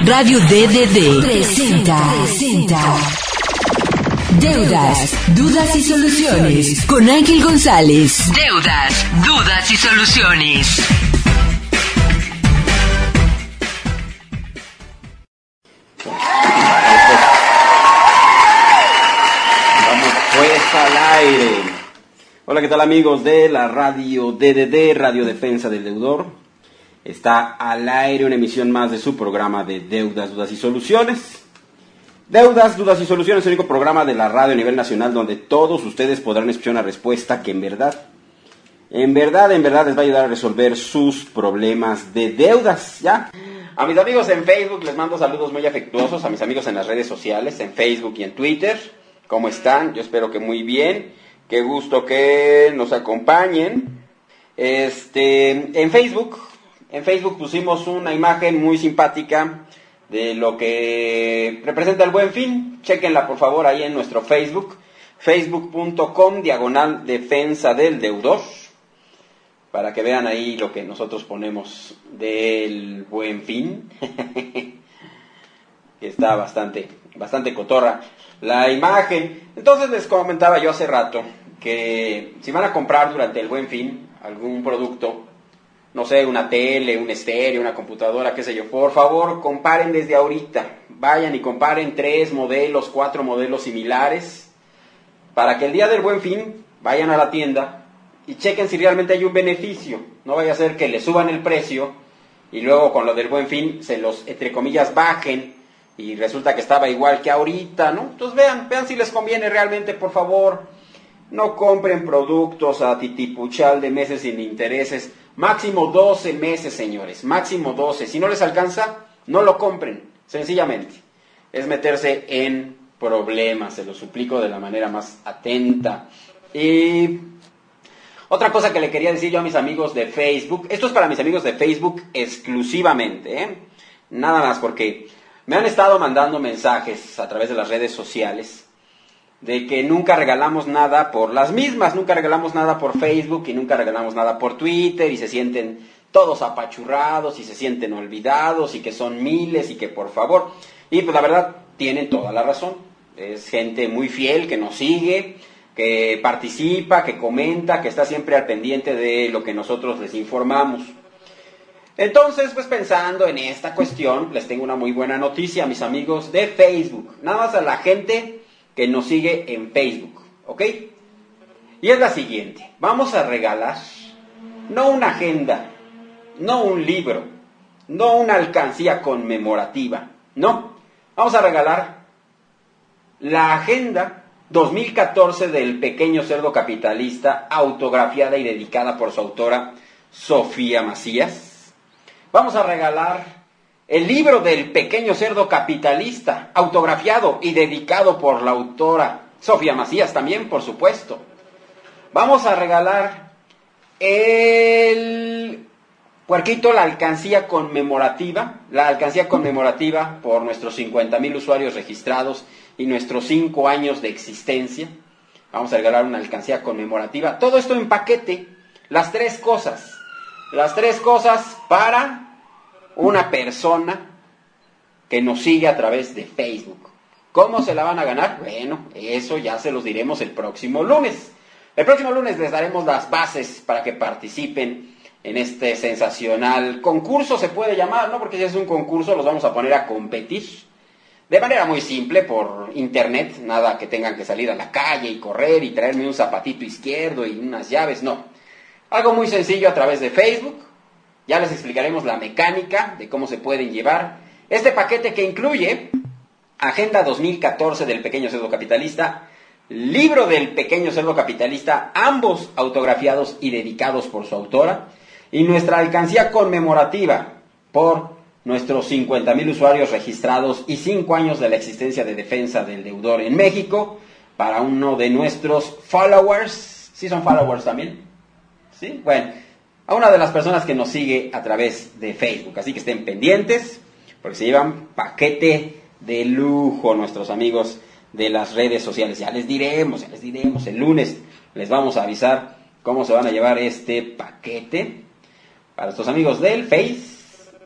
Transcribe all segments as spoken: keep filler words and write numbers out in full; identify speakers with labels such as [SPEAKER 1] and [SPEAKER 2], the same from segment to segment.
[SPEAKER 1] Radio D D D presenta, presenta Deudas, Dudas y Soluciones con Ángel González. Deudas, Dudas y Soluciones.
[SPEAKER 2] Vamos pues al aire. Hola, ¿qué tal amigos de la Radio D D D, Radio Defensa del Deudor? Está al aire una emisión más de su programa de Deudas, Dudas y Soluciones. Deudas, Dudas y Soluciones, el único programa de la radio a nivel nacional donde todos ustedes podrán escuchar una respuesta que en verdad, en verdad, en verdad les va a ayudar a resolver sus problemas de deudas, ¿ya? A mis amigos en Facebook les mando saludos muy afectuosos, a mis amigos en las redes sociales, en Facebook y en Twitter. ¿Cómo están? Yo espero que muy bien. Qué gusto que nos acompañen. Este, en Facebook... En Facebook pusimos una imagen muy simpática de lo que representa el Buen Fin. Chéquenla por favor ahí en nuestro Facebook, facebook punto com diagonal defensa del deudor, para que vean ahí lo que nosotros ponemos del Buen Fin. Que está bastante, bastante cotorra la imagen. Entonces les comentaba yo hace rato que si van a comprar durante el Buen Fin algún producto, no sé, una tele, un estéreo, una computadora, qué sé yo, por favor, comparen desde ahorita. Vayan y comparen tres modelos, cuatro modelos similares, para que el día del Buen Fin vayan a la tienda y chequen si realmente hay un beneficio. No vaya a ser que le suban el precio y luego con lo del Buen Fin se los, entre comillas, bajen y resulta que estaba igual que ahorita, ¿no? Entonces vean, vean si les conviene realmente, por favor. No compren productos a titipuchal de meses sin intereses. Máximo doce meses, señores, máximo doce. Si no les alcanza, no lo compren, sencillamente. Es meterse en problemas, se lo suplico de la manera más atenta. Y otra cosa que le quería decir yo a mis amigos de Facebook, esto es para mis amigos de Facebook exclusivamente, ¿eh? Nada más, porque me han estado mandando mensajes a través de las redes sociales de que nunca regalamos nada por las mismas, nunca regalamos nada por Facebook y nunca regalamos nada por Twitter y se sienten todos apachurrados y se sienten olvidados y que son miles y que por favor, y pues la verdad tienen toda la razón, es gente muy fiel que nos sigue, que participa, que comenta, que está siempre al pendiente de lo que nosotros les informamos. Entonces, pues pensando en esta cuestión, les tengo una muy buena noticia a mis amigos de Facebook, nada más a la gente que nos sigue en Facebook, ¿ok? Y es la siguiente, vamos a regalar no una agenda, no un libro, no una alcancía conmemorativa, no, vamos a regalar la Agenda dos mil catorce del Pequeño Cerdo Capitalista, autografiada y dedicada por su autora Sofía Macías. Vamos a regalar el libro del Pequeño Cerdo Capitalista, autografiado y dedicado por la autora Sofía Macías también, por supuesto. Vamos a regalar el puerquito, la alcancía conmemorativa, la alcancía conmemorativa por nuestros cincuenta mil usuarios registrados y nuestros cinco años de existencia. Vamos a regalar una alcancía conmemorativa. Todo esto en paquete, las tres cosas, las tres cosas para una persona que nos sigue a través de Facebook. ¿Cómo se la van a ganar? Bueno, eso ya se los diremos el próximo lunes. El próximo lunes les daremos las bases para que participen en este sensacional concurso, se puede llamar, ¿no? Porque si es un concurso los vamos a poner a competir de manera muy simple por internet, nada que tengan que salir a la calle y correr y traerme un zapatito izquierdo y unas llaves, no. Algo muy sencillo a través de Facebook. Ya les explicaremos la mecánica de cómo se pueden llevar este paquete que incluye Agenda dos mil catorce del Pequeño Cerdo Capitalista, libro del Pequeño Cerdo Capitalista, ambos autografiados y dedicados por su autora, y nuestra alcancía conmemorativa por nuestros cincuenta mil usuarios registrados y cinco años de la existencia de defensa del deudor en México, para uno de nuestros followers. ¿Sí son followers también? ¿Sí? Bueno, a una de las personas que nos sigue a través de Facebook. Así que estén pendientes, porque se llevan paquete de lujo nuestros amigos de las redes sociales. Ya les diremos, ya les diremos. El lunes les vamos a avisar cómo se van a llevar este paquete para nuestros amigos del Face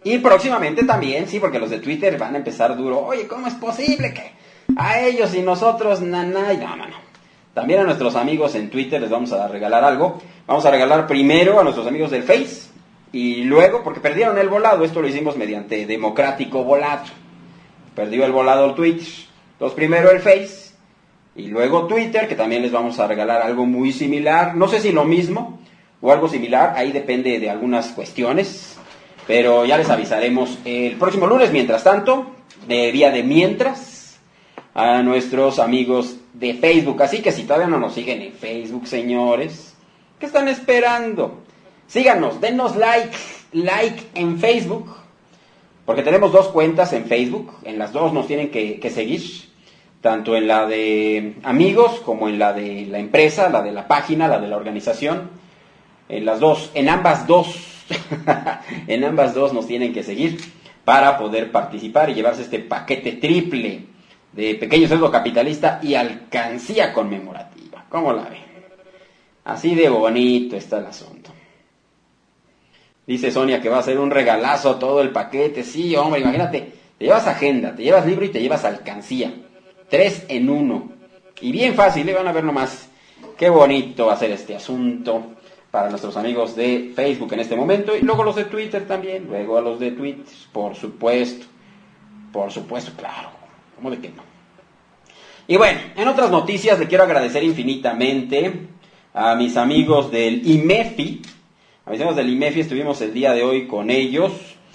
[SPEAKER 2] Y próximamente también, sí, porque los de Twitter van a empezar duro. Oye, ¿cómo es posible que a ellos y nosotros, naná? No, no, no. También a nuestros amigos en Twitter les vamos a regalar algo. Vamos a regalar primero a nuestros amigos del Face. Y luego, porque perdieron el volado, esto lo hicimos mediante democrático volado. Perdió el volado el Twitter. Entonces primero el Face y luego Twitter, que también les vamos a regalar algo muy similar. No sé si lo mismo o algo similar, ahí depende de algunas cuestiones. Pero ya les avisaremos el próximo lunes. Mientras tanto, de día de mientras, a nuestros amigos de Facebook. Así que si todavía no nos siguen en Facebook, señores, ¿qué están esperando? Síganos, denos like, like en Facebook, porque tenemos dos cuentas en Facebook. En las dos nos tienen que, que seguir, tanto en la de amigos como en la de la empresa, la de la página, la de la organización. En las dos, en ambas dos. En ambas dos nos tienen que seguir para poder participar y llevarse este paquete triple de Pequeño Cerdo Capitalista y alcancía conmemorativa. ¿Cómo la ven? Así de bonito está el asunto. Dice Sonia que va a ser un regalazo todo el paquete. Sí, hombre, imagínate, te llevas agenda, te llevas libro y te llevas alcancía. Tres en uno. Y bien fácil, ¿eh? Van a ver nomás qué bonito va a ser este asunto para nuestros amigos de Facebook en este momento, y luego los de Twitter también, luego a los de Twitter, por supuesto, por supuesto, claro, ¿cómo de que no? Y bueno, en otras noticias le quiero agradecer infinitamente a mis amigos del IMEFI, a mis amigos del IMEFI, estuvimos el día de hoy con ellos,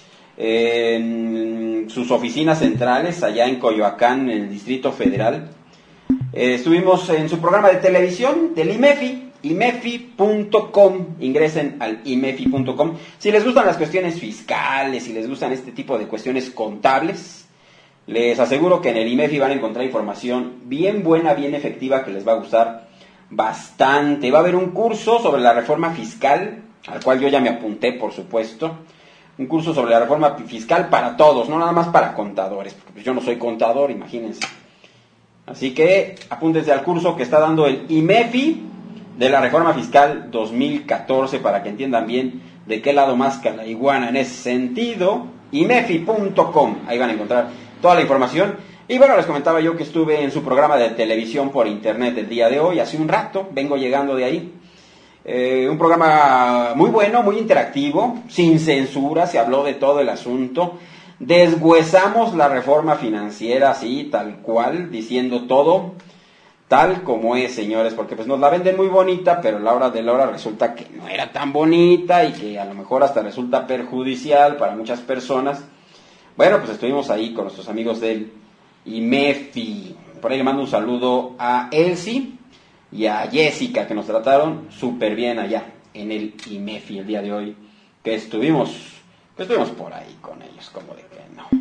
[SPEAKER 2] en sus oficinas centrales, allá en Coyoacán, en el Distrito Federal. Eh, estuvimos en su programa de televisión del IMEFI, I M E F I punto com, ingresen al I M E F I punto com. Si les gustan las cuestiones fiscales, si les gustan este tipo de cuestiones contables, les aseguro que en el I M E F I van a encontrar información bien buena, bien efectiva, que les va a gustar bastante. Va a haber un curso sobre la reforma fiscal, al cual yo ya me apunté, por supuesto. Un curso sobre la reforma fiscal para todos, no nada más para contadores, porque pues yo no soy contador, imagínense. Así que apúntense al curso que está dando el I M E F I de la reforma fiscal dos mil catorce, para que entiendan bien de qué lado masca la iguana en ese sentido. I M E F I punto com, ahí van a encontrar toda la información. Y bueno, les comentaba yo que estuve en su programa de televisión por internet el día de hoy, hace un rato, vengo llegando de ahí. Eh, un programa muy bueno, muy interactivo, sin censura, se habló de todo el asunto. Deshuesamos la reforma financiera así, tal cual, diciendo todo tal como es, señores, porque pues nos la venden muy bonita, pero a la hora de la hora resulta que no era tan bonita y que a lo mejor hasta resulta perjudicial para muchas personas. Bueno, pues estuvimos ahí con nuestros amigos del I M E F I. Por ahí le mando un saludo a Elsie y a Jessica, que nos trataron súper bien allá en el I M E F I el día de hoy, que estuvimos, que estuvimos por ahí con ellos, como de que no.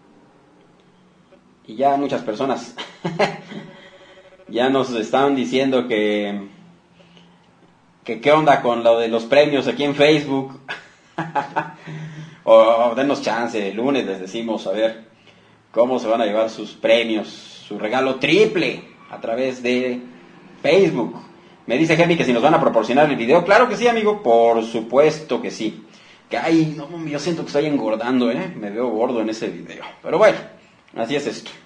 [SPEAKER 2] Y ya muchas personas ya nos están diciendo que, que qué onda con lo de los premios aquí en Facebook. o, o denos chance, el lunes les decimos a ver cómo se van a llevar sus premios, su regalo triple a través de Facebook. Me dice Gemi que si nos van a proporcionar el video. Claro que sí, amigo, por supuesto que sí. Que ay, no, yo siento que estoy engordando, ¿eh? Me veo gordo en ese video. Pero bueno, así es esto.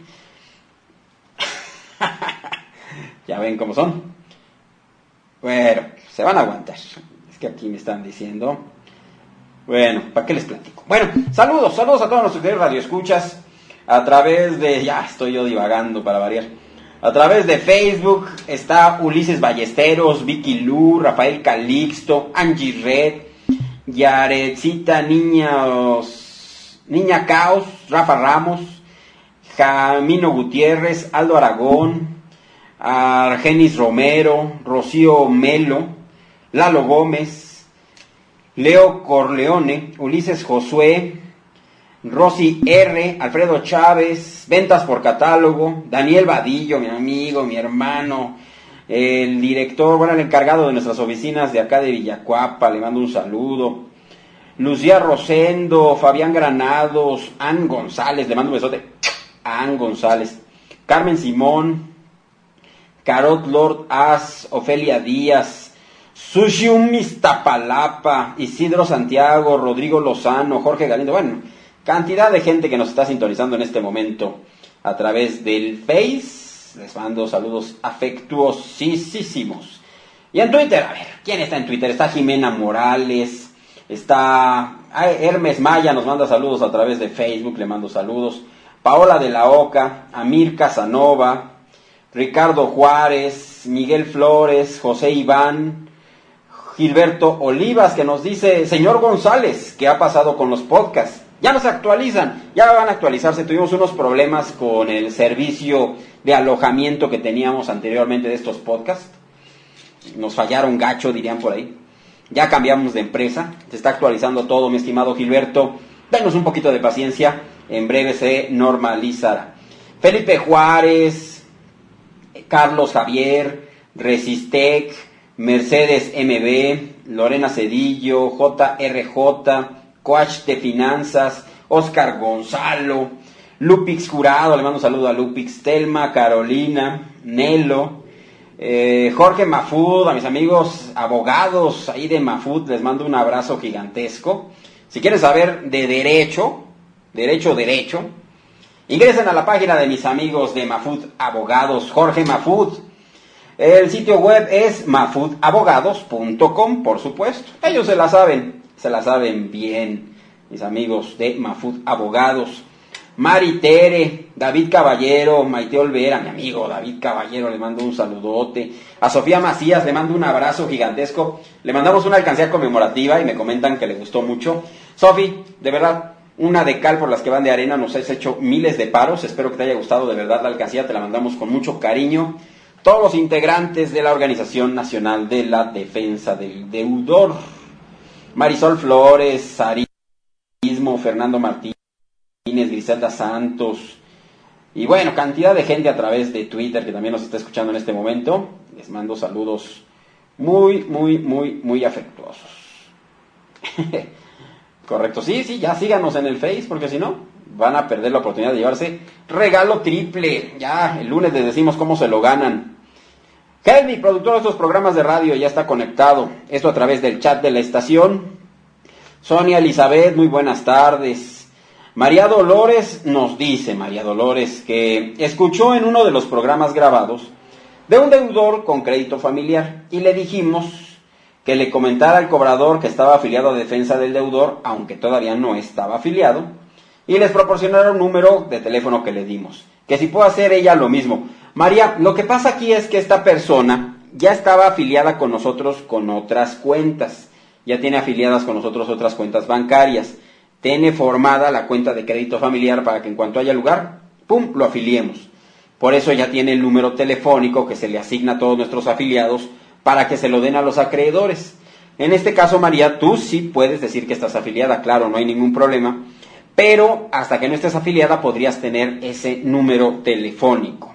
[SPEAKER 2] Ya ven cómo son. Bueno, se van a aguantar. Es que aquí me están diciendo. Bueno, ¿para qué les platico? Bueno, saludos, saludos a todos nuestros queridos radioescuchas. A través de... Ya estoy yo divagando para variar. A través de Facebook está Ulises Ballesteros, Vicky Lu, Rafael Calixto, Angie Red, Yaretcita Niños, Niña Caos, Rafa Ramos, Jamino Gutiérrez, Aldo Aragón, Argenis Romero, Rocío Melo, Lalo Gómez, Leo Corleone, Ulises Josué, Rosy R, Alfredo Chávez, Ventas por Catálogo, Daniel Vadillo, mi amigo, mi hermano, el director, bueno, el encargado de nuestras oficinas de acá de Villacuapa, le mando un saludo. Lucía Rosendo, Fabián Granados, Ann González, le mando un besote a Ann González, Carmen Simón, Carot Lord As, Ofelia Díaz, Sushium Iztapalapa, Isidro Santiago, Rodrigo Lozano, Jorge Galindo, bueno, cantidad de gente que nos está sintonizando en este momento a través del Face. Les mando saludos afectuosísimos. Y en Twitter, a ver, ¿quién está en Twitter? Está Jimena Morales, está Hermes Maya, nos manda saludos a través de Facebook, le mando saludos. Paola de la Oca, Amir Casanova, Ricardo Juárez, Miguel Flores, José Iván, Gilberto Olivas, que nos dice, señor González, ¿qué ha pasado con los podcasts? Ya no se actualizan, ya van a actualizarse. Tuvimos unos problemas con el servicio de alojamiento que teníamos anteriormente de estos podcasts. Nos fallaron gacho, dirían por ahí. Ya cambiamos de empresa, se está actualizando todo, mi estimado Gilberto. Denos un poquito de paciencia, en breve se normalizará. Felipe Juárez, Carlos Javier, Resistec, Mercedes M B, Lorena Cedillo, J R J, Coach de Finanzas, Oscar Gonzalo, Lupix Jurado, le mando un saludo a Lupix, Telma, Carolina, Nelo, eh, Jorge Mafud, a mis amigos abogados ahí de Mafud, les mando un abrazo gigantesco. Si quieren saber de derecho, derecho, derecho, ingresen a la página de mis amigos de Mafud Abogados, Jorge Mafud. El sitio web es mafud abogados punto com, por supuesto. Ellos se la saben, se la saben bien, mis amigos de Mafud Abogados. Mari Tere, David Caballero, Maite Olvera, mi amigo David Caballero, le mando un saludote. A Sofía Macías le mando un abrazo gigantesco. Le mandamos una alcancía conmemorativa y me comentan que le gustó mucho. Sofi, de verdad, una de cal por las que van de arena, nos has hecho miles de paros. Espero que te haya gustado de verdad la alcancía, te la mandamos con mucho cariño. Todos los integrantes de la Organización Nacional de la Defensa del Deudor. Marisol Flores, Sarismo, Fernando Martínez, Griselda Santos. Y bueno, cantidad de gente a través de Twitter que también nos está escuchando en este momento. Les mando saludos muy, muy, muy, muy afectuosos. Correcto, sí, sí, ya síganos en el Face, porque si no, van a perder la oportunidad de llevarse regalo triple. Ya, el lunes les decimos cómo se lo ganan. Helmi, productor de estos programas de radio, ya está conectado. Esto a través del chat de la estación. Sonia Elizabeth, muy buenas tardes. María Dolores nos dice, María Dolores, que escuchó en uno de los programas grabados de un deudor con crédito familiar y le dijimos que le comentara al cobrador que estaba afiliado a Defensa del Deudor, aunque todavía no estaba afiliado, y les proporcionaron un número de teléfono que le dimos, que si puede hacer ella lo mismo. María, lo que pasa aquí es que esta persona ya estaba afiliada con nosotros con otras cuentas, ya tiene afiliadas con nosotros otras cuentas bancarias, tiene formada la cuenta de crédito familiar para que en cuanto haya lugar, ¡pum!, lo afiliemos. Por eso ya tiene el número telefónico que se le asigna a todos nuestros afiliados para que se lo den a los acreedores. En este caso, María, tú sí puedes decir que estás afiliada, claro, no hay ningún problema, pero hasta que no estés afiliada podrías tener ese número telefónico.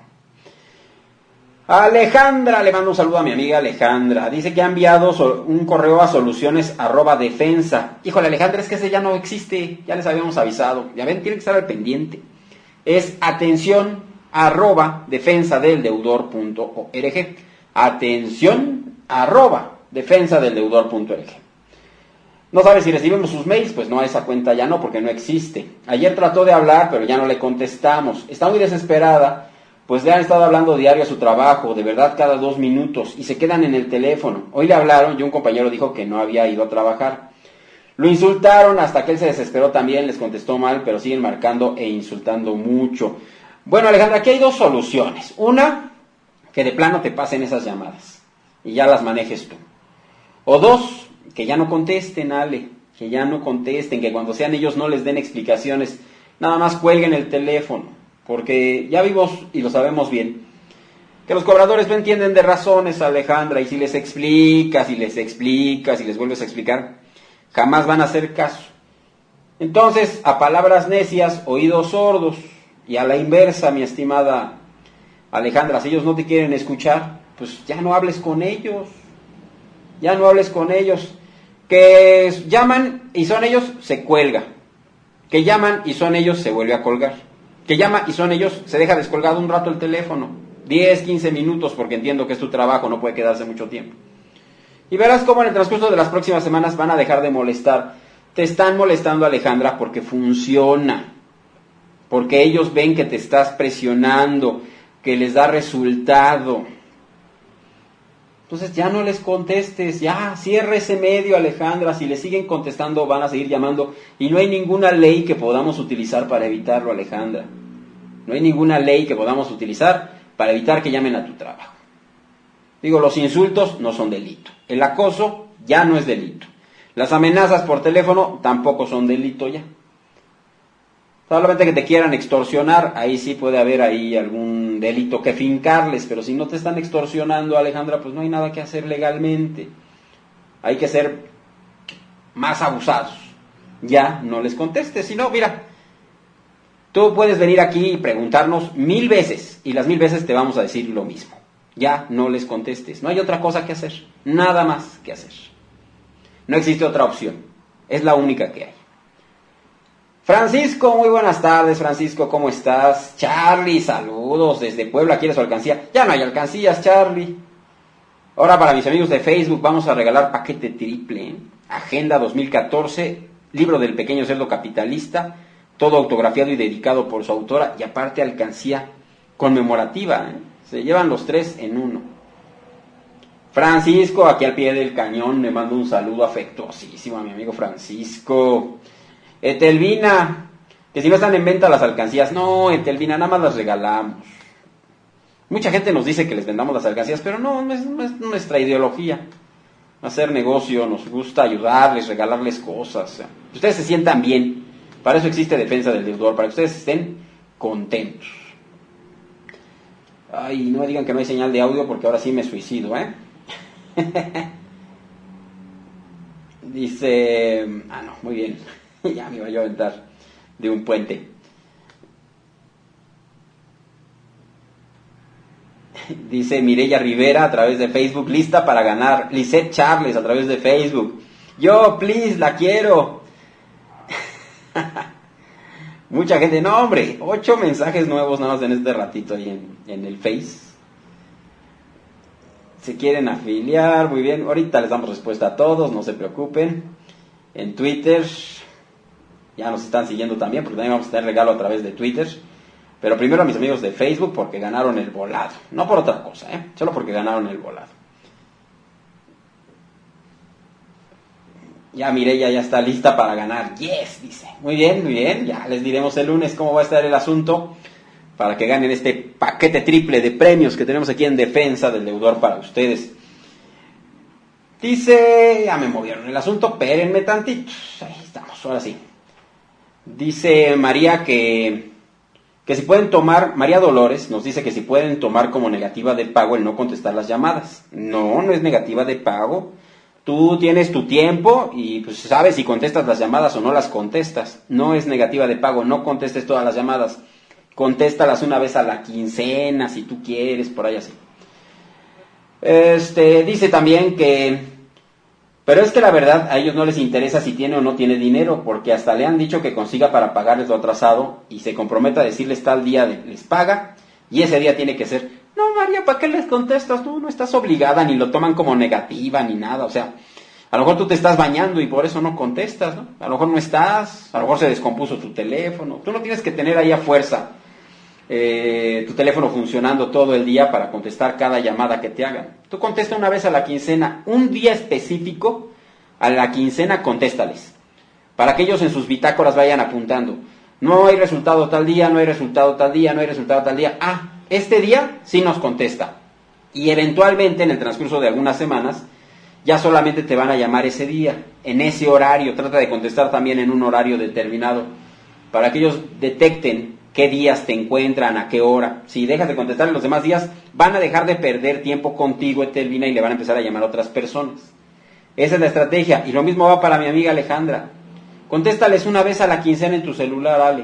[SPEAKER 2] Alejandra, le mando un saludo a mi amiga Alejandra, dice que ha enviado un correo a soluciones arroba defensa. Híjole, Alejandra, es que ese ya no existe, ya les habíamos avisado, ya ven, tiene que estar al pendiente. Es atención arroba defensa del deudor punto org, atención arroba defensa del deudor punto org. No sabe si recibimos sus mails, pues no, esa cuenta ya no, porque no existe. Ayer trató de hablar, pero ya no le contestamos. Está muy desesperada, pues le han estado hablando diario a su trabajo, de verdad cada dos minutos, y se quedan en el teléfono. Hoy le hablaron y un compañero dijo que no había ido a trabajar. Lo insultaron hasta que él se desesperó también, les contestó mal, pero siguen marcando e insultando mucho. Bueno, Alejandra, aquí hay dos soluciones. Una, que de plano te pasen esas llamadas y ya las manejes tú. O dos, que ya no contesten, Ale, que ya no contesten, que cuando sean ellos no les den explicaciones, nada más cuelguen el teléfono. Porque ya vimos, y lo sabemos bien, que los cobradores no entienden de razones, Alejandra, y si les explicas, y les explicas, y les vuelves a explicar, jamás van a hacer caso. Entonces, a palabras necias, oídos sordos, y a la inversa, mi estimada Alejandra, si ellos no te quieren escuchar, pues ya no hables con ellos, ya no hables con ellos. Que llaman y son ellos, se cuelga. Que llaman y son ellos, se vuelve a colgar. Que llama y son ellos, se deja descolgado un rato el teléfono, diez, quince minutos, porque entiendo que es tu trabajo, no puede quedarse mucho tiempo. Y verás cómo en el transcurso de las próximas semanas van a dejar de molestar. Te están molestando, Alejandra, porque funciona. Porque ellos ven que te estás presionando, que les da resultado. Entonces ya no les contestes, ya cierra ese medio, Alejandra. Si le siguen contestando van a seguir llamando. Y no hay ninguna ley que podamos utilizar para evitarlo, Alejandra. No hay ninguna ley que podamos utilizar para evitar que llamen a tu trabajo. Digo, los insultos no son delito. El acoso ya no es delito. Las amenazas por teléfono tampoco son delito ya. Solamente que te quieran extorsionar, ahí sí puede haber ahí algún delito que fincarles, pero si no te están extorsionando, Alejandra, pues no hay nada que hacer legalmente. Hay que ser más abusados. Ya no les contestes, si no, mira, tú puedes venir aquí y preguntarnos mil veces, y las mil veces te vamos a decir lo mismo. Ya no les contestes, no hay otra cosa que hacer, nada más que hacer. No existe otra opción, es la única que hay. Francisco, muy buenas tardes, Francisco, ¿cómo estás? Charlie, saludos desde Puebla, ¿quieres su alcancía? Ya no hay alcancías, Charlie. Ahora para mis amigos de Facebook vamos a regalar paquete triple, ¿eh? Agenda dos mil catorce, libro del pequeño cerdo capitalista, todo autografiado y dedicado por su autora, y aparte alcancía conmemorativa, ¿eh? Se llevan los tres en uno. Francisco, aquí al pie del cañón, le mando un saludo afectuosísimo a mi amigo Francisco. Etelvina, que si no están en venta las alcancías, no, Etelvina, nada más las regalamos. Mucha gente nos dice que les vendamos las alcancías, pero no, no es, no es nuestra ideología. Hacer negocio, nos gusta ayudarles, regalarles cosas. O sea, que ustedes se sientan bien. Para eso existe Defensa del Deudor, para que ustedes estén contentos. Ay, no me digan que no hay señal de audio porque ahora sí me suicido, ¿eh? Dice... Ah, no, muy bien. Ya me iba yo a aventar de un puente. Dice Mireya Rivera a través de Facebook, lista para ganar. Lisette Charles a través de Facebook. Yo, please, la quiero. Mucha gente, no hombre, ocho mensajes nuevos nada más en este ratito ahí en, en el Face. Se quieren afiliar, muy bien, ahorita les damos respuesta a todos, no se preocupen. En Twitter, ya nos están siguiendo también, porque también vamos a tener regalo a través de Twitter. Pero primero a mis amigos de Facebook, porque ganaron el volado, no por otra cosa, ¿eh? Solo porque ganaron el volado. Ya Mireya ya está lista para ganar. Yes, dice. Muy bien, muy bien. Ya les diremos el lunes cómo va a estar el asunto para que ganen este paquete triple de premios que tenemos aquí en Defensa del Deudor para ustedes. Dice, ya me movieron el asunto, espérenme tantito. Ahí estamos, ahora sí. Dice María que, que si pueden tomar, María Dolores nos dice que si pueden tomar como negativa de pago el no contestar las llamadas. No, no es negativa de pago. Tú tienes tu tiempo y pues sabes si contestas las llamadas o no las contestas. No es negativa de pago, no contestes todas las llamadas. Contéstalas una vez a la quincena, si tú quieres, por ahí así. Este, dice también que... Pero es que la verdad a ellos no les interesa si tiene o no tiene dinero, porque hasta le han dicho que consiga para pagarles lo atrasado y se comprometa a decirles tal día de, les paga y ese día tiene que ser... No, María, ¿para qué les contestas? Tú no estás obligada, ni lo toman como negativa, ni nada. O sea, a lo mejor tú te estás bañando y por eso no contestas, ¿no? A lo mejor no estás, a lo mejor se descompuso tu teléfono. Tú no tienes que tener ahí a fuerza eh, tu teléfono funcionando todo el día para contestar cada llamada que te hagan. Tú contesta una vez a la quincena, un día específico a la quincena, contéstales. Para que ellos en sus bitácoras vayan apuntando. No hay resultado tal día, no hay resultado tal día, no hay resultado tal día. Ah, este día sí nos contesta. Y eventualmente en el transcurso de algunas semanas ya solamente te van a llamar ese día, en ese horario. Trata de contestar también en un horario determinado para que ellos detecten qué días te encuentran, a qué hora. Si dejas de contestar en los demás días, van a dejar de perder tiempo contigo, Etelvina, y le van a empezar a llamar a otras personas. Esa es la estrategia. Y lo mismo va para mi amiga Alejandra. Contéstales una vez a la quincena en tu celular, Ale.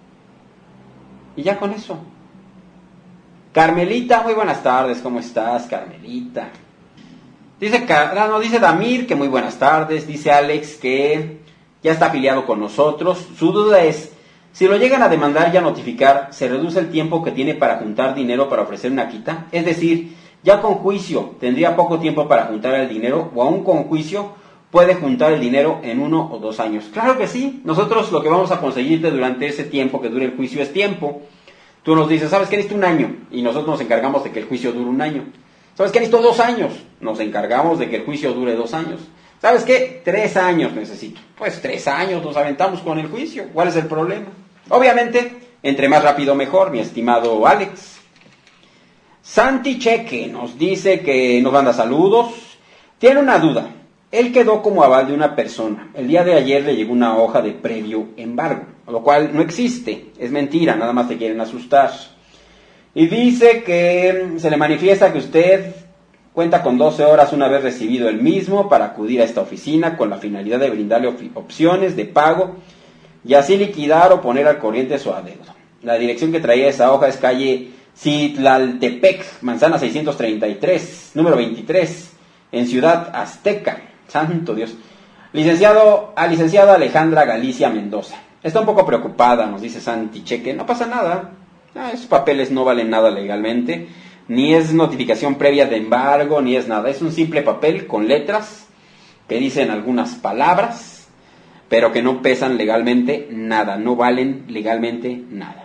[SPEAKER 2] Y ya con eso. Carmelita, muy buenas tardes, ¿cómo estás, Carmelita? Dice, no, dice Damir que muy buenas tardes, dice Alex que ya está afiliado con nosotros. Su duda es, si lo llegan a demandar y a notificar, ¿se reduce el tiempo que tiene para juntar dinero para ofrecer una quita? Es decir, Ya con juicio tendría poco tiempo para juntar el dinero, o aún con juicio puede juntar el dinero en uno o dos años. Claro que sí, nosotros lo que vamos a conseguirte durante ese tiempo que dure el juicio es tiempo. Tú nos dices, ¿sabes qué? Necesito un año, y nosotros nos encargamos de que el juicio dure un año. ¿Sabes qué? Necesito dos años, nos encargamos de que el juicio dure dos años. ¿Sabes qué? Tres años necesito. Pues tres años nos aventamos con el juicio. ¿Cuál es el problema? Obviamente, entre más rápido mejor, mi estimado Alex. Santi Cheque nos dice que nos manda saludos. Tiene una duda. Él quedó como aval de una persona. El día de ayer le llegó una hoja de previo embargo, lo cual no existe. Es mentira, nada más te quieren asustar. Y dice que se le manifiesta que usted cuenta con doce horas una vez recibido el mismo para acudir a esta oficina con la finalidad de brindarle op- opciones de pago y así liquidar o poner al corriente su adeudo. La dirección que traía esa hoja es calle Citlaltepec, manzana seiscientos treinta y tres, número veintitrés, en Ciudad Azteca. Santo Dios. Licenciado, a licenciada Alejandra Galicia Mendoza. Está un poco preocupada, nos dice Santi Cheque. No pasa nada. Ah, esos papeles no valen nada legalmente. Ni es notificación previa de embargo, ni es nada. Es un simple papel con letras que dicen algunas palabras, pero que no pesan legalmente nada. No valen legalmente nada.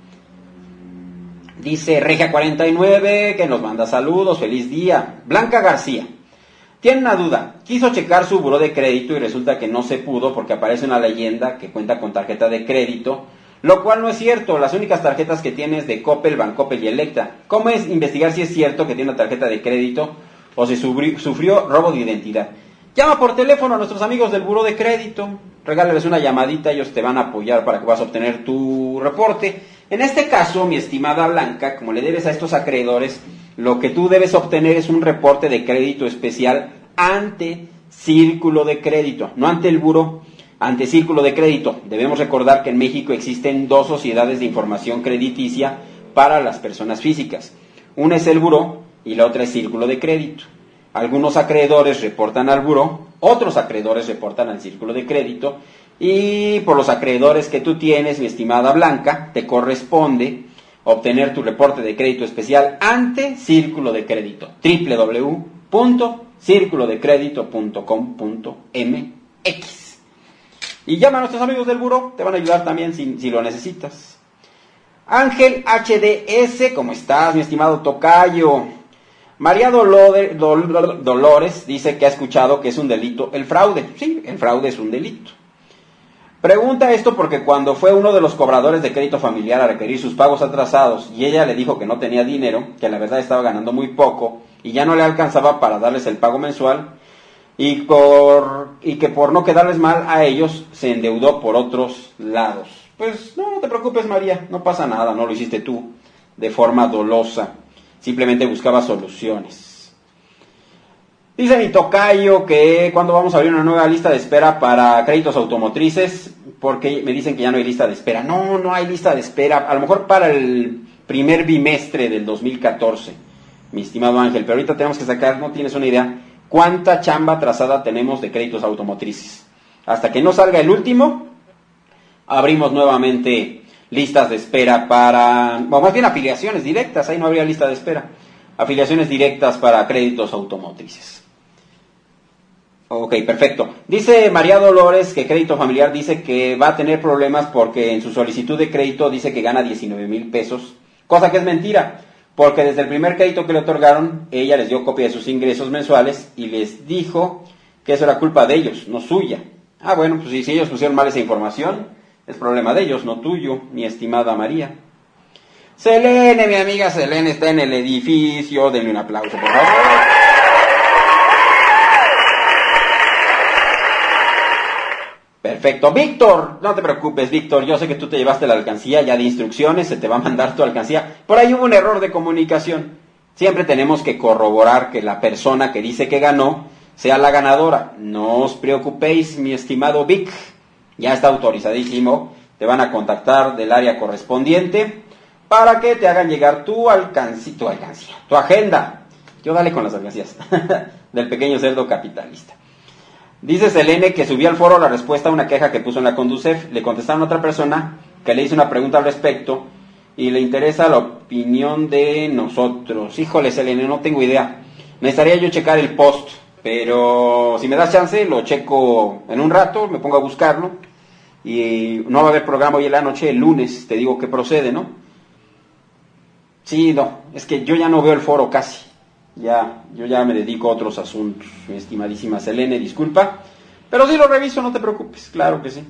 [SPEAKER 2] Dice Regia cuarenta y nueve que nos manda saludos. Feliz día. Blanca García. Tiene una duda, quiso checar su buró de crédito y resulta que no se pudo porque aparece una leyenda que cuenta con tarjeta de crédito, lo cual no es cierto, las únicas tarjetas que tiene es de Coppel, Bancoppel y Electra. ¿Cómo es investigar si es cierto que tiene una tarjeta de crédito o si sufrió robo de identidad? Llama por teléfono a nuestros amigos del buró de crédito, regálales una llamadita, ellos te van a apoyar para que vas a obtener tu reporte. En este caso, mi estimada Blanca, como le debes a estos acreedores, lo que tú debes obtener es un reporte de crédito especial ante Círculo de Crédito, no ante el buró, ante Círculo de Crédito. Debemos recordar que en México existen dos sociedades de información crediticia para las personas físicas. Una es el buró y la otra es Círculo de Crédito. Algunos acreedores reportan al buró, otros acreedores reportan al Círculo de Crédito, y por los acreedores que tú tienes, mi estimada Blanca, te corresponde obtener tu reporte de crédito especial ante Círculo de Crédito, doble u doble u doble u punto círculo de crédito punto com punto m x. Y llama a nuestros amigos del buró, te van a ayudar también si, si lo necesitas. Ángel H D S, ¿cómo estás, mi estimado tocayo? María Dolore, Dol, Dolores dice que ha escuchado que es un delito el fraude. Sí, el fraude es un delito. Pregunta esto porque cuando fue uno de los cobradores de crédito familiar a requerir sus pagos atrasados y ella le dijo que no tenía dinero, que la verdad estaba ganando muy poco y ya no le alcanzaba para darles el pago mensual y, por, y que por no quedarles mal a ellos se endeudó por otros lados. Pues no, no te preocupes, María, no pasa nada, no lo hiciste tú de forma dolosa, simplemente buscaba soluciones. Dice mi tocayo que cuando vamos a abrir una nueva lista de espera para créditos automotrices, porque me dicen que ya no hay lista de espera. No, no hay lista de espera, a lo mejor para el primer bimestre del dos mil catorce, mi estimado Ángel, pero ahorita tenemos que sacar, no tienes una idea, cuánta chamba trazada tenemos de créditos automotrices. Hasta que no salga el último, abrimos nuevamente listas de espera para, o más bien afiliaciones directas, ahí no habría lista de espera, afiliaciones directas para créditos automotrices. Ok, perfecto. Dice María Dolores que Crédito Familiar dice que va a tener problemas porque en su solicitud de crédito dice que gana diecinueve mil pesos, cosa que es mentira, porque desde el primer crédito que le otorgaron, ella les dio copia de sus ingresos mensuales y les dijo que eso era culpa de ellos, no suya. Ah, bueno, pues si, si ellos pusieron mal esa información, es problema de ellos, no tuyo, mi estimada María. Selene, mi amiga Selene está en el edificio, denle un aplauso, por favor. Perfecto. Víctor, no te preocupes, Víctor, yo sé que tú te llevaste la alcancía ya de instrucciones, se te va a mandar tu alcancía. Por ahí hubo un error de comunicación. Siempre tenemos que corroborar que la persona que dice que ganó sea la ganadora. No os preocupéis, mi estimado Vic, ya está autorizadísimo. Te van a contactar del área correspondiente para que te hagan llegar tu alcancía, tu alcancía, tu agenda. Yo dale con las alcancías del pequeño cerdo capitalista. Dice Selene que subió al foro la respuesta a una queja que puso en la Conducef. Le contestaron a otra persona que le hizo una pregunta al respecto y le interesa la opinión de nosotros. Híjole, Selene, no tengo idea. Necesitaría yo checar el post, pero si me das chance, lo checo en un rato, me pongo a buscarlo. Y no va a haber programa hoy en la noche, el lunes, te digo que procede, ¿no? Sí, no, es que yo ya no veo el foro casi. Ya, yo ya me dedico a otros asuntos, mi estimadísima Selene, disculpa. Pero sí lo reviso, no te preocupes, claro que sí.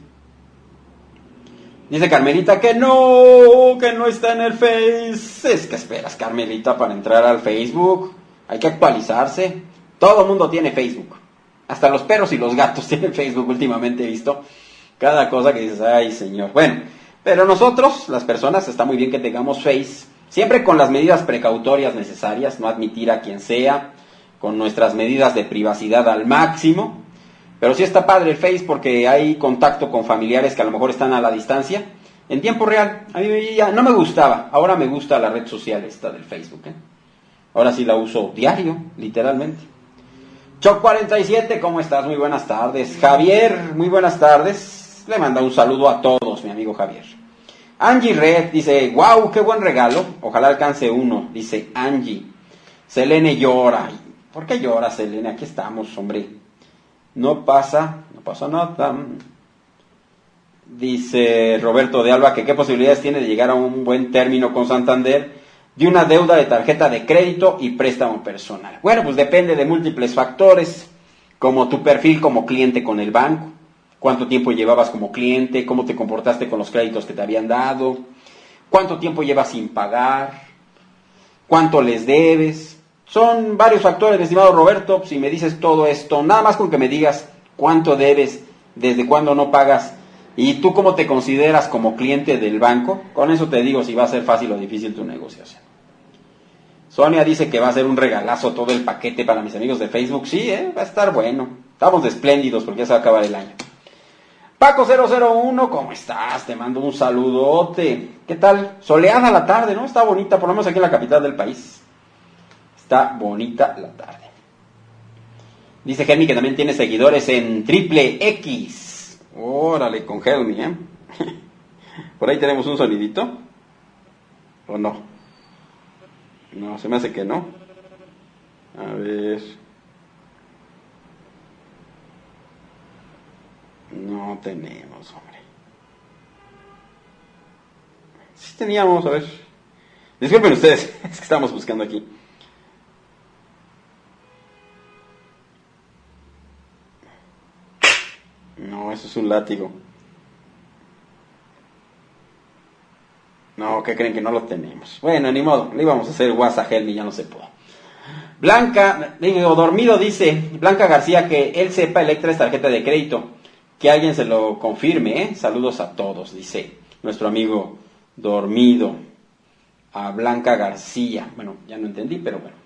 [SPEAKER 2] Dice Carmelita que no, que no está en el Face. Es que esperas, Carmelita, para entrar al Facebook. Hay que actualizarse. Todo el mundo tiene Facebook. Hasta los perros y los gatos tienen Facebook últimamente, he visto. Cada cosa que dices, ay señor. Bueno, pero nosotros, las personas, está muy bien que tengamos Face. Siempre con las medidas precautorias necesarias, no admitir a quien sea. Con nuestras medidas de privacidad al máximo. Pero sí está padre el Face porque hay contacto con familiares que a lo mejor están a la distancia, en tiempo real. A mí ya no me gustaba, ahora me gusta la red social esta del Facebook, ¿eh? Ahora sí la uso diario, literalmente. Choc cuarenta y siete, ¿cómo estás? Muy buenas tardes. Javier, muy buenas tardes. Le manda un saludo a todos, mi amigo Javier. Angie Red dice, wow, qué buen regalo. Ojalá alcance uno, dice Angie. Selene llora. ¿Por qué llora, Selene? Aquí estamos, hombre. No pasa, no pasa nada. Dice Roberto de Alba que qué posibilidades tiene de llegar a un buen término con Santander de una deuda de tarjeta de crédito y préstamo personal. Bueno, pues depende de múltiples factores, como tu perfil como cliente con el banco, cuánto tiempo llevabas como cliente, cómo te comportaste con los créditos que te habían dado, cuánto tiempo llevas sin pagar, cuánto les debes. Son varios factores, mi estimado Roberto. Si me dices todo esto, nada más con que me digas cuánto debes, desde cuándo no pagas y tú cómo te consideras como cliente del banco, con eso te digo si va a ser fácil o difícil tu negociación. Sonia dice que va a ser un regalazo todo el paquete para mis amigos de Facebook. Sí, ¿eh? Va a estar bueno. Estamos de espléndidos porque ya se va a acabar el año. Paco cero cero uno, ¿cómo estás? Te mando un saludote. ¿Qué tal? Soleada la tarde, ¿no? Está bonita, por lo menos aquí en la capital del país. Está bonita la tarde. Dice Helmi que también tiene seguidores en Triple X. Órale, con Helmi, ¿eh? Por ahí tenemos un sonidito. ¿O no? No, se me hace que no. A ver. No tenemos, hombre. Sí teníamos, a ver. Disculpen ustedes, es que estamos buscando aquí. No, eso es un látigo. No, ¿qué creen? Que no lo tenemos. Bueno, ni modo, le íbamos a hacer WhatsApp a Helmi, ya no se pudo. Blanca, digo, dormido, dice Blanca García que él sepa Electra es tarjeta de crédito. Que alguien se lo confirme, ¿eh? Saludos a todos, dice nuestro amigo dormido. A Blanca García. Bueno, ya no entendí, pero bueno.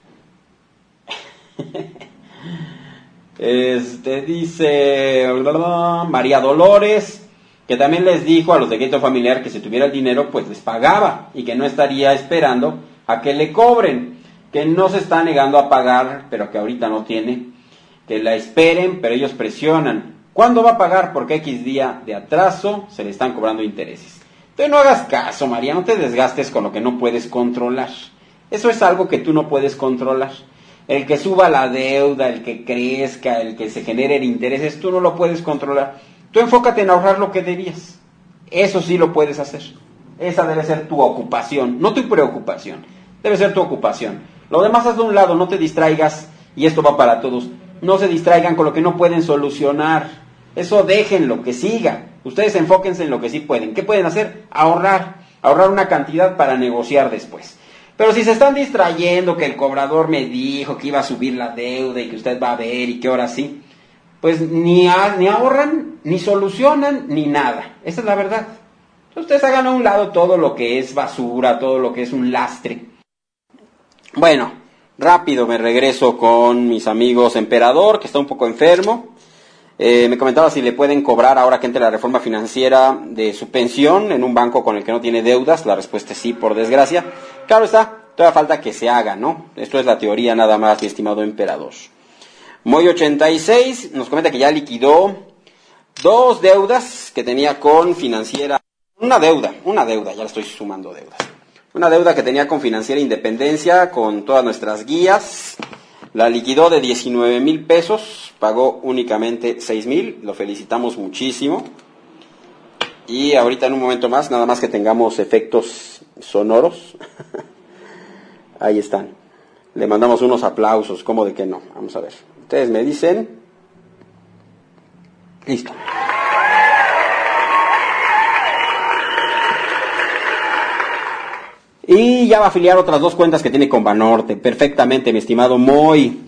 [SPEAKER 2] Este dice María Dolores que también les dijo a los de crédito familiar que si tuviera el dinero pues les pagaba y que no estaría esperando a que le cobren, que no se está negando a pagar pero que ahorita no tiene, que la esperen pero ellos presionan. ¿Cuándo va a pagar? Porque X día de atraso se le están cobrando intereses. Entonces no hagas caso, María, no te desgastes con lo que no puedes controlar. Eso es algo que tú no puedes controlar. El que suba la deuda, el que crezca, el que se generen intereses, tú no lo puedes controlar. Tú enfócate en ahorrar lo que debías. Eso sí lo puedes hacer. Esa debe ser tu ocupación, no tu preocupación. Debe ser tu ocupación. Lo demás haz de un lado, no te distraigas, y esto va para todos. No se distraigan con lo que no pueden solucionar. Eso déjenlo, que siga. Ustedes enfóquense en lo que sí pueden. ¿Qué pueden hacer? Ahorrar. Ahorrar una cantidad para negociar después. Pero si se están distrayendo que el cobrador me dijo que iba a subir la deuda y que usted va a ver y que ahora sí, pues ni, a, ni ahorran, ni solucionan, ni nada. Esa es la verdad. Entonces ustedes hagan a un lado todo lo que es basura, todo lo que es un lastre. Bueno, rápido me regreso con mis amigos Emperador, que está un poco enfermo. Eh, me comentaba si le pueden cobrar ahora que entre la reforma financiera de su pensión en un banco con el que no tiene deudas. La respuesta es sí, por desgracia. Claro está, todavía falta que se haga, ¿no? Esto es la teoría nada más, mi estimado Emperador. Moy ochenta y seis nos comenta que ya liquidó dos deudas que tenía con Financiera Una deuda, una deuda, ya le estoy sumando deudas. Una deuda que tenía con Financiera Independencia, con todas nuestras guías. La liquidó de diecinueve mil pesos, pagó únicamente seis mil, lo felicitamos muchísimo. Y ahorita en un momento más, nada más que tengamos efectos sonoros. Ahí están. Le mandamos unos aplausos, ¿cómo de que no? Vamos a ver. Ustedes me dicen. Listo. Y ya va a afiliar otras dos cuentas que tiene con Banorte. Perfectamente, mi estimado Moy.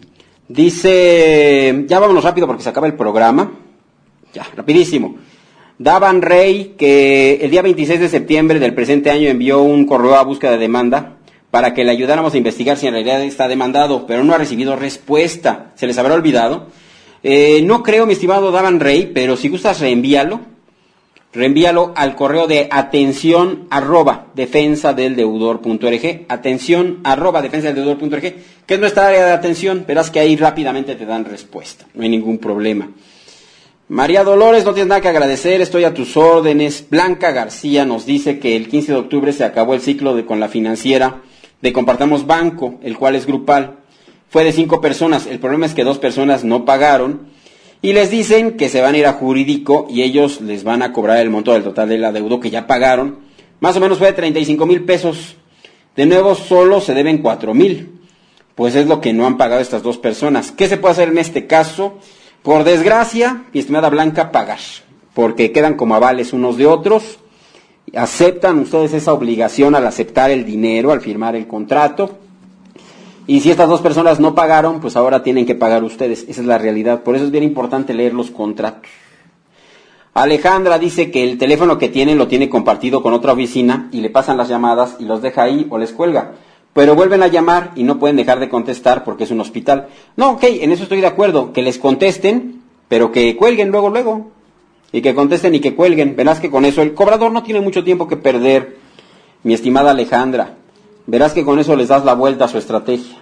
[SPEAKER 2] Dice, ya vámonos rápido porque se acaba el programa. Ya, rapidísimo. Daban Rey, que el día veintiséis de septiembre del presente año envió un correo a búsqueda de demanda para que le ayudáramos a investigar si en realidad está demandado, pero no ha recibido respuesta. ¿Se les habrá olvidado? Eh, no creo, mi estimado Daban Rey, pero si gustas reenvíalo. Reenvíalo al correo de atención arroba defensa del deudor punto org, atención arroba defensa del deudor punto org, que es nuestra área de atención. Verás que ahí rápidamente te dan respuesta, no hay ningún problema. María Dolores, no tienes nada que agradecer, estoy a tus órdenes. Blanca García nos dice que el quince de octubre se acabó el ciclo de con la Financiera de Compartamos Banco, el cual es grupal. Fue de cinco personas, el problema es que dos personas no pagaron y les dicen que se van a ir a jurídico y ellos les van a cobrar el monto del total del adeudo que ya pagaron. Más o menos fue de treinta y cinco mil pesos. De nuevo solo se deben cuatro mil. Pues es lo que no han pagado estas dos personas. ¿Qué se puede hacer en este caso? Por desgracia, mi estimada Blanca, pagar, porque quedan como avales unos de otros. Aceptan ustedes esa obligación al aceptar el dinero, al firmar el contrato. Y si estas dos personas no pagaron, pues ahora tienen que pagar ustedes. Esa es la realidad. Por eso es bien importante leer los contratos. Alejandra dice que el teléfono que tienen lo tiene compartido con otra oficina y le pasan las llamadas y los deja ahí o les cuelga. Pero vuelven a llamar y no pueden dejar de contestar porque es un hospital. No, ok, en eso estoy de acuerdo, que les contesten, pero que cuelguen luego, luego. Y que contesten y que cuelguen. Verás que con eso el cobrador no tiene mucho tiempo que perder, mi estimada Alejandra. Verás que con eso les das la vuelta a su estrategia.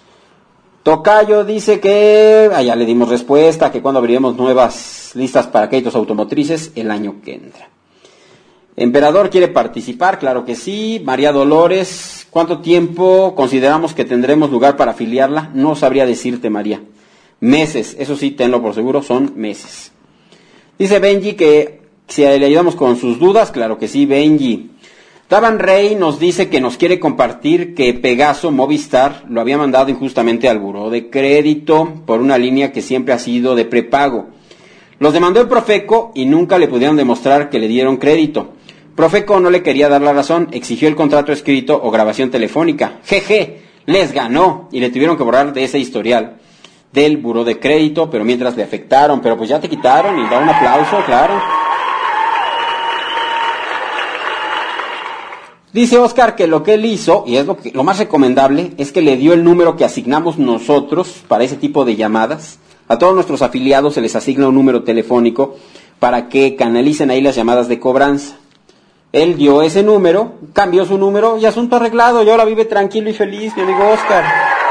[SPEAKER 2] Tocayo dice que, ah, ya le dimos respuesta, que cuando abriremos nuevas listas para créditos automotrices el año que entra. Emperador quiere participar, claro que sí. María Dolores, ¿cuánto tiempo consideramos que tendremos lugar para afiliarla? No sabría decirte, María. Meses, eso sí, tenlo por seguro, son meses. Dice Benji que si le ayudamos con sus dudas, claro que sí, Benji. Daban Rey nos dice que nos quiere compartir que Pegaso Movistar lo había mandado injustamente al buró de crédito por una línea que siempre ha sido de prepago. Los demandó el Profeco y nunca le pudieron demostrar que le dieron crédito. Profeco no le quería dar la razón, exigió el contrato escrito o grabación telefónica. Jeje, les ganó y le tuvieron que borrar de ese historial del buró de crédito, pero mientras le afectaron, pero pues ya te quitaron y da un aplauso, claro. Dice Oscar que lo que él hizo, y es lo, que, lo más recomendable, es que le dio el número que asignamos nosotros para ese tipo de llamadas. A todos nuestros afiliados se les asigna un número telefónico para que canalicen ahí las llamadas de cobranza. Él dio ese número, cambió su número y asunto arreglado. Y ahora vive tranquilo y feliz, mi amigo Oscar.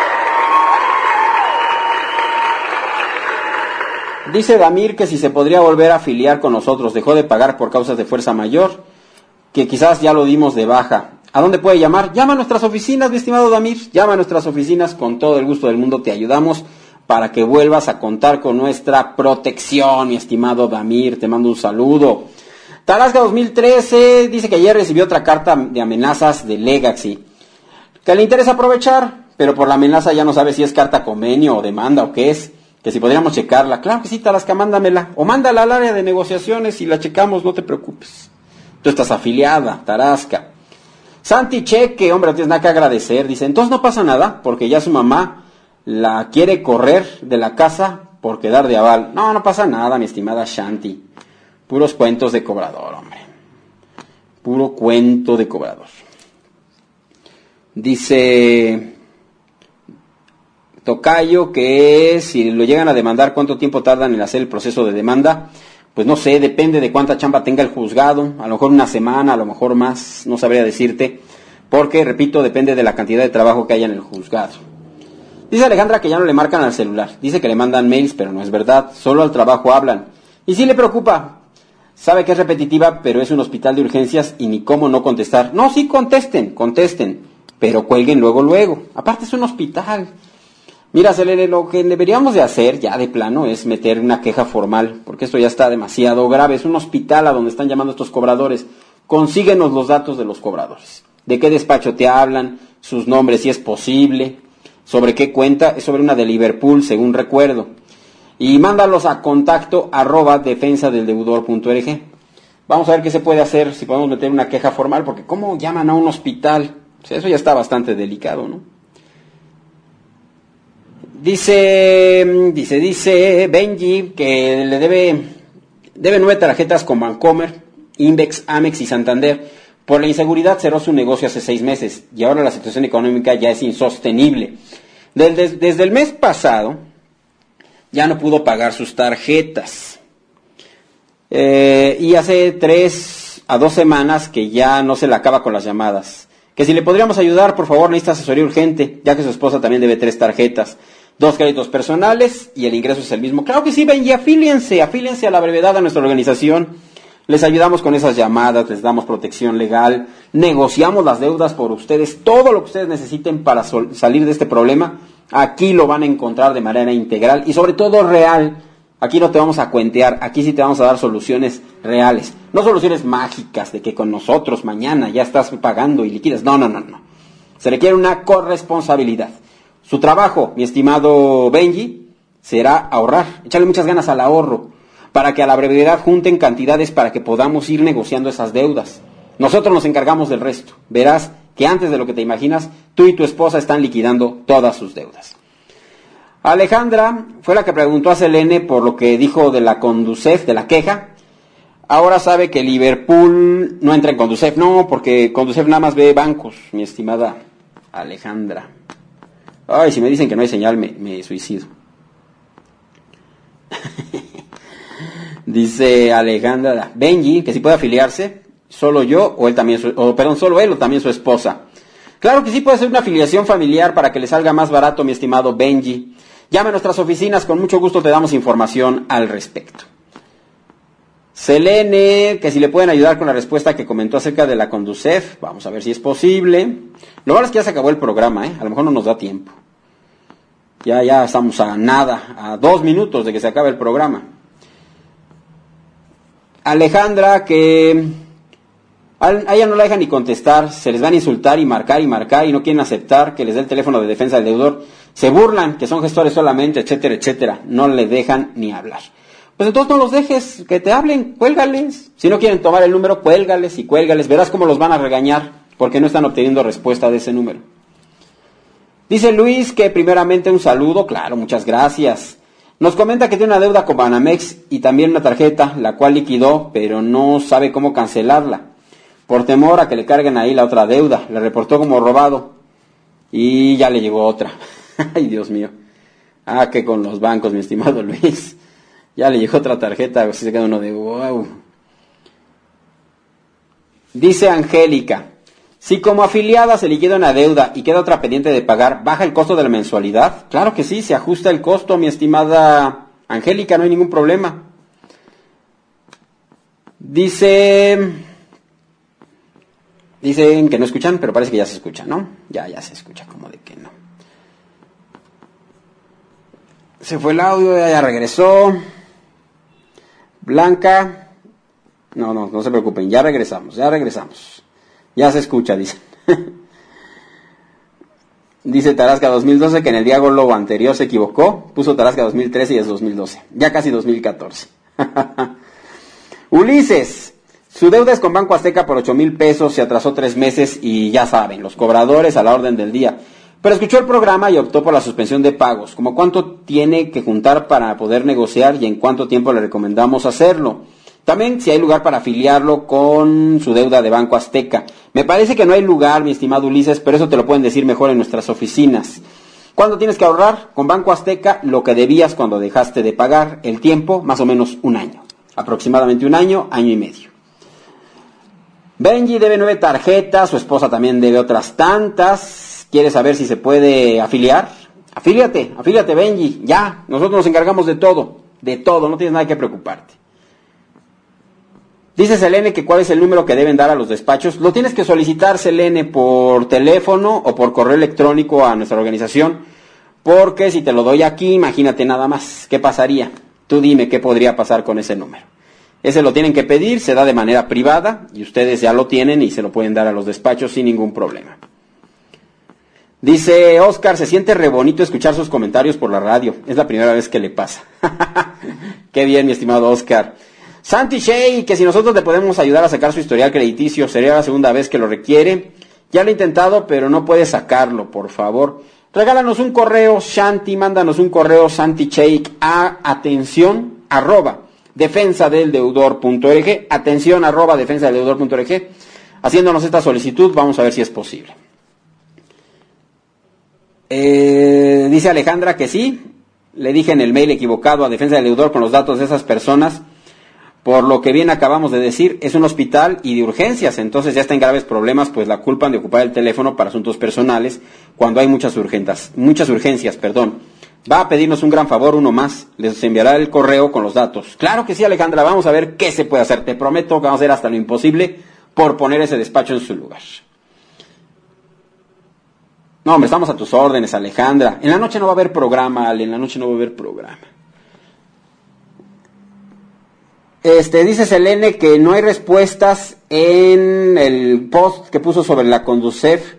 [SPEAKER 2] Dice Damir que si se podría volver a afiliar con nosotros, dejó de pagar por causas de fuerza mayor, que quizás ya lo dimos de baja. ¿A dónde puede llamar? Llama a nuestras oficinas, mi estimado Damir. Llama a nuestras oficinas, con todo el gusto del mundo te ayudamos para que vuelvas a contar con nuestra protección, mi estimado Damir. Te mando un saludo. Tarasca dos mil trece dice que ayer recibió otra carta de amenazas de Legacy, que le interesa aprovechar, pero por la amenaza ya no sabe si es carta convenio o demanda o qué es, que si podríamos checarla. Claro que sí, Tarasca, mándamela, o mándala al área de negociaciones y la checamos, no te preocupes. Tú estás afiliada, Tarasca. Santi Cheque, hombre, no tienes nada que agradecer, dice, entonces no pasa nada, porque ya su mamá la quiere correr de la casa por quedar de aval. No, no pasa nada, mi estimada Shanti. Puros cuentos de cobrador, hombre. Puro cuento de cobrador. Dice Tocayo que si lo llegan a demandar, ¿cuánto tiempo tardan en hacer el proceso de demanda? Pues no sé, depende de cuánta chamba tenga el juzgado. A lo mejor una semana, a lo mejor más, no sabría decirte. Porque, repito, depende de la cantidad de trabajo que haya en el juzgado. Dice Alejandra que ya no le marcan al celular. Dice que le mandan mails, pero no es verdad. Solo al trabajo hablan. Y sí le preocupa. Sabe que es repetitiva, pero es un hospital de urgencias y ni cómo no contestar. No, sí contesten, contesten, pero cuelguen luego, luego. Aparte es un hospital. Mira, Selene, lo que deberíamos de hacer ya de plano es meter una queja formal, porque esto ya está demasiado grave. Es un hospital a donde están llamando estos cobradores. Consíguenos los datos de los cobradores. ¿De qué despacho te hablan? Sus nombres, si es posible. ¿Sobre qué cuenta? Es sobre una de Liverpool, según recuerdo. Y mándalos a contacto arroba defensa del deudor punto org. Vamos a ver qué se puede hacer, si podemos meter una queja formal, porque ¿cómo llaman a un hospital? O sea, eso ya está bastante delicado, ¿no? Dice, dice, dice Benji que le debe, debe nueve tarjetas con Bancomer, Invex, Amex y Santander. Por la inseguridad cerró su negocio hace seis meses y ahora la situación económica ya es insostenible. Desde, desde el mes pasado ya no pudo pagar sus tarjetas. Eh, y hace tres a dos semanas que ya no se le acaba con las llamadas. Que si le podríamos ayudar, por favor, necesita asesoría urgente, ya que su esposa también debe tres tarjetas. Dos créditos personales y el ingreso es el mismo. Claro que sí, ven y afíliense, afíliense a la brevedad a nuestra organización. Les ayudamos con esas llamadas, les damos protección legal, negociamos las deudas por ustedes, todo lo que ustedes necesiten para sol- salir de este problema, aquí lo van a encontrar de manera integral y sobre todo real. Aquí no te vamos a cuentear, aquí sí te vamos a dar soluciones reales, no soluciones mágicas de que con nosotros mañana ya estás pagando y liquidas. No, no, no, no. Se requiere una corresponsabilidad. Su trabajo, mi estimado Benji, será ahorrar, echarle muchas ganas al ahorro, para que a la brevedad junten cantidades para que podamos ir negociando esas deudas. Nosotros nos encargamos del resto. Verás que antes de lo que te imaginas, tú y tu esposa están liquidando todas sus deudas. Alejandra fue la que preguntó a Selene por lo que dijo de la Conducef, de la queja. Ahora sabe que Liverpool no entra en Conducef. No, porque Conducef nada más ve bancos, mi estimada Alejandra. Ay, si me dicen que no hay señal, me, me suicido. Dice Alejandra, Benji, que si puede afiliarse, solo yo o él también, su, o perdón, solo él o también su esposa. Claro que sí puede ser una afiliación familiar para que le salga más barato, mi estimado Benji. Llame a nuestras oficinas, con mucho gusto te damos información al respecto. Selene, que si le pueden ayudar con la respuesta que comentó acerca de la Conducef, vamos a ver si es posible. Lo malo es que ya se acabó el programa, ¿eh? A lo mejor no nos da tiempo. Ya, ya estamos a nada, a dos minutos de que se acabe el programa. Alejandra, que a ella no la dejan ni contestar, se les van a insultar y marcar y marcar y no quieren aceptar que les dé el teléfono de defensa del deudor, se burlan que son gestores solamente, etcétera, etcétera, no le dejan ni hablar. Pues entonces no los dejes, que te hablen, cuélgales. Si no quieren tomar el número, cuélgales y cuélgales, verás cómo los van a regañar porque no están obteniendo respuesta de ese número. Dice Luis que primeramente un saludo, claro, muchas gracias. Nos comenta que tiene una deuda con Banamex y también una tarjeta, la cual liquidó, pero no sabe cómo cancelarla. Por temor a que le carguen ahí la otra deuda, le reportó como robado y ya le llegó otra. Ay, Dios mío. Ah, que con los bancos, mi estimado Luis. Ya le llegó otra tarjeta, así se queda uno de wow. Dice Angélica, si como afiliada se liquida una deuda y queda otra pendiente de pagar, ¿baja el costo de la mensualidad? Claro que sí, se ajusta el costo, mi estimada Angélica, no hay ningún problema. Dice, dicen que no escuchan, pero parece que ya se escucha, ¿no? Ya, ya se escucha, como de que no. Se fue el audio, ya regresó. Blanca, no, no, no se preocupen, ya regresamos, ya regresamos. Ya se escucha, dice. Dice Tarasca dos mil doce que en el diálogo anterior se equivocó. Puso Tarasca dos mil trece y es dos mil doce. Ya casi dos mil catorce. Ulises, su deuda es con Banco Azteca por ocho mil pesos. Se atrasó tres meses y ya saben, los cobradores a la orden del día. Pero escuchó el programa y optó por la suspensión de pagos. ¿Cómo cuánto tiene que juntar para poder negociar y en cuánto tiempo le recomendamos hacerlo? También si hay lugar para afiliarlo con su deuda de Banco Azteca. Me parece que no hay lugar, mi estimado Ulises, pero eso te lo pueden decir mejor en nuestras oficinas. ¿Cuándo tienes que ahorrar? Con Banco Azteca, lo que debías cuando dejaste de pagar. El tiempo, más o menos un año. Aproximadamente un año, año y medio. Benji debe nueve tarjetas, su esposa también debe otras tantas. ¿Quieres saber si se puede afiliar? Afíliate, afíliate Benji, ya. Nosotros nos encargamos de todo, de todo, no tienes nada que preocuparte. Dice Selene que cuál es el número que deben dar a los despachos. Lo tienes que solicitar, Selene, por teléfono o por correo electrónico a nuestra organización, porque si te lo doy aquí, imagínate nada más, ¿qué pasaría? Tú dime qué podría pasar con ese número. Ese lo tienen que pedir, se da de manera privada y ustedes ya lo tienen y se lo pueden dar a los despachos sin ningún problema. Dice Oscar, se siente re bonito escuchar sus comentarios por la radio. Es la primera vez que le pasa. Qué bien, mi estimado Oscar. Santi Shea, que si nosotros le podemos ayudar a sacar su historial crediticio, sería la segunda vez que lo requiere. Ya lo he intentado, pero no puede sacarlo, por favor. Regálanos un correo, Shanti, mándanos un correo, Santi Shea, a atención, arroba, defensa del deudor punto org, atención, arroba, defensa del deudor punto org. Haciéndonos esta solicitud, vamos a ver si es posible. Eh, dice Alejandra que sí, le dije en el mail equivocado a defensa del deudor con los datos de esas personas. Por lo que bien acabamos de decir, es un hospital y de urgencias, entonces ya está en graves problemas, pues la culpan de ocupar el teléfono para asuntos personales cuando hay muchas urgencias, muchas urgencias, perdón. Va a pedirnos un gran favor, uno más, les enviará el correo con los datos. Claro que sí, Alejandra, vamos a ver qué se puede hacer. Te prometo que vamos a hacer hasta lo imposible por poner ese despacho en su lugar. No, hombre, estamos a tus órdenes, Alejandra. En la noche no va a haber programa, Ale, en la noche no va a haber programa. Este, dice Selene que no hay respuestas en el post que puso sobre la Conducef.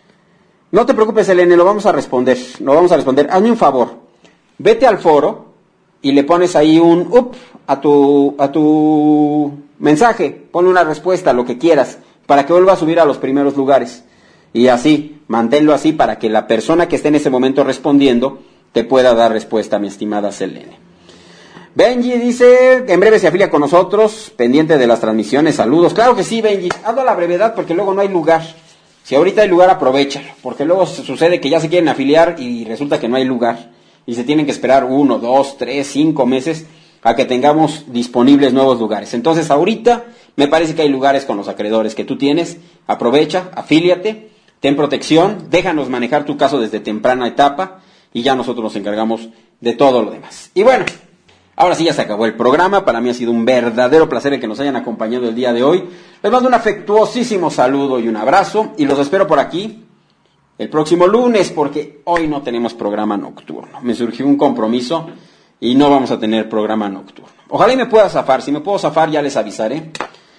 [SPEAKER 2] No te preocupes, Selene, lo vamos a responder, lo vamos a responder. Hazme un favor, vete al foro y le pones ahí un up a tu, a tu mensaje, ponle una respuesta, lo que quieras, para que vuelva a subir a los primeros lugares. Y así, manténlo así para que la persona que esté en ese momento respondiendo te pueda dar respuesta, mi estimada Selene. Benji dice, en breve se afilia con nosotros, pendiente de las transmisiones, saludos. Claro que sí, Benji, hazlo a la brevedad porque luego no hay lugar. Si ahorita hay lugar, aprovéchalo, porque luego sucede que ya se quieren afiliar y resulta que no hay lugar. Y se tienen que esperar uno, dos, tres, cinco meses a que tengamos disponibles nuevos lugares. Entonces ahorita me parece que hay lugares con los acreedores que tú tienes. Aprovecha, afíliate, ten protección, déjanos manejar tu caso desde temprana etapa y ya nosotros nos encargamos de todo lo demás. Y bueno, ahora sí ya se acabó el programa, para mí ha sido un verdadero placer el que nos hayan acompañado el día de hoy. Les mando un afectuosísimo saludo y un abrazo y los espero por aquí el próximo lunes porque hoy no tenemos programa nocturno. Me surgió un compromiso y no vamos a tener programa nocturno. Ojalá y me pueda zafar, si me puedo zafar ya les avisaré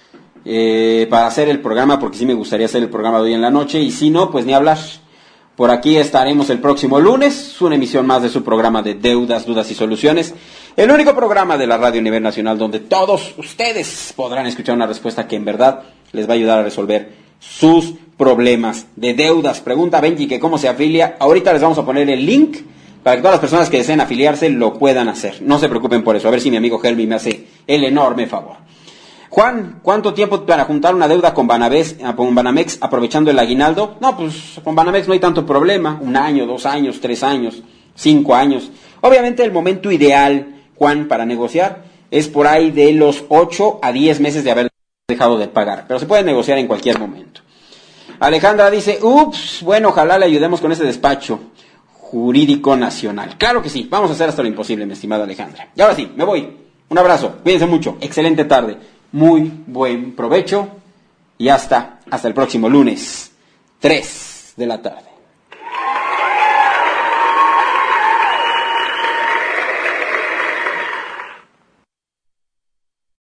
[SPEAKER 2] eh, para hacer el programa porque sí me gustaría hacer el programa de hoy en la noche y si no, pues ni hablar. Por aquí estaremos el próximo lunes, una emisión más de su programa de Deudas, Dudas y Soluciones. El único programa de la radio a nivel nacional donde todos ustedes podrán escuchar una respuesta que en verdad les va a ayudar a resolver sus problemas de deudas. Pregunta Benji que cómo se afilia. Ahorita les vamos a poner el link para que todas las personas que deseen afiliarse lo puedan hacer. No se preocupen por eso. A ver si mi amigo Helmi me hace el enorme favor. Juan, ¿cuánto tiempo para juntar una deuda con Banamex, con Banamex aprovechando el aguinaldo? No, pues con Banamex no hay tanto problema. Un año, dos años, tres años, cinco años. Obviamente el momento ideal, Juan, para negociar es por ahí de los ocho a diez meses de haber dejado de pagar. Pero se puede negociar en cualquier momento. Alejandra dice, ups, bueno, ojalá le ayudemos con ese despacho jurídico nacional. Claro que sí, vamos a hacer hasta lo imposible, mi estimada Alejandra. Y ahora sí, me voy. Un abrazo, cuídense mucho, excelente tarde. Muy buen provecho y hasta, hasta el próximo lunes, tres de la tarde.